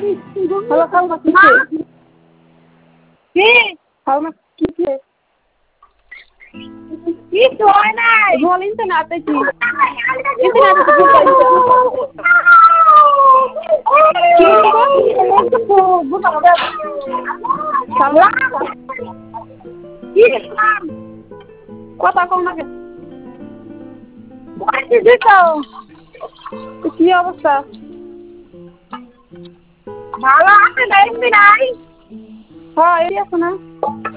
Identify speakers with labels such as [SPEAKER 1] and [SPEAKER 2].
[SPEAKER 1] Hello Salma, কি সালমা কি
[SPEAKER 2] কিছু হয় নাই।
[SPEAKER 1] বল ইন্টারনেটে কি ইন্টারনেটে তো সালমা কথা কম না কেন? কি অবস্থা?
[SPEAKER 2] ভালো আছে না? এমনি নাই।
[SPEAKER 1] হ্যাঁ, এই আছে না।